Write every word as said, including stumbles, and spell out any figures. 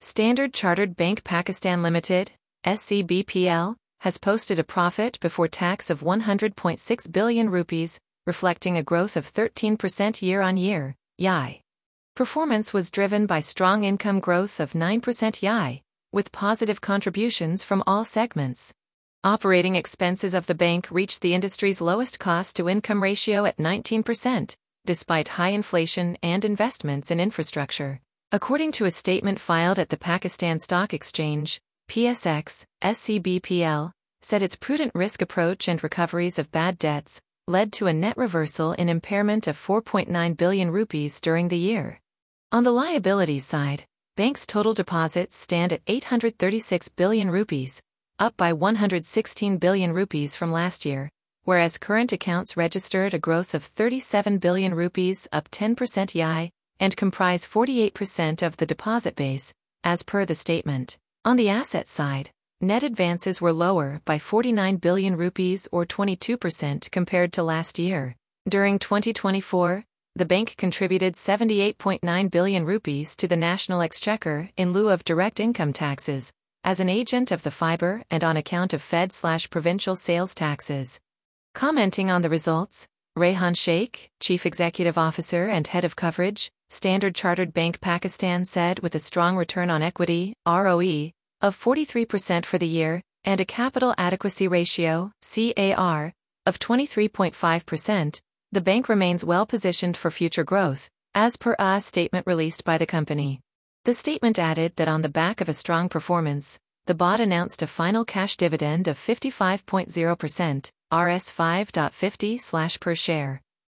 Standard Chartered Bank Pakistan Limited, S C B P L, has posted a profit before tax of one hundred point six billion rupees, reflecting a growth of thirteen percent year-on-year, Y I. Performance was driven by strong income growth of nine percent Y I, with positive contributions from all segments. Operating expenses of the bank reached the industry's lowest cost-to-income ratio at nineteen percent, despite high inflation and investments in infrastructure. According to a statement filed at the Pakistan Stock Exchange, P S X, S C B P L said its prudent risk approach and recoveries of bad debts led to a net reversal in impairment of four point nine billion rupees during the year. On the liabilities side, bank's total deposits stand at eight hundred thirty-six billion rupees, up by one hundred sixteen billion rupees from last year, whereas current accounts registered a growth of thirty-seven billion rupees, up ten percent Y I, and comprise forty-eight percent of the deposit base, as per the statement. On the asset side, net advances were lower by forty-nine billion rupees or twenty-two percent compared to last year. During twenty twenty-four, the bank contributed seventy-eight point nine billion rupees to the national exchequer in lieu of direct income taxes, as an agent of the fibre and on account of Fed-slash-provincial sales taxes. Commenting on the results, Rehan Sheikh, Chief Executive Officer and Head of Coverage, Standard Chartered Bank Pakistan said with a strong return on equity, R O E, of forty-three percent for the year, and a capital adequacy ratio, C A R, of twenty-three point five percent, the bank remains well positioned for future growth, as per a statement released by the company. The statement added that on the back of a strong performance, the B O D announced a final cash dividend of fifty-five point zero percent, R S five point fifty per share.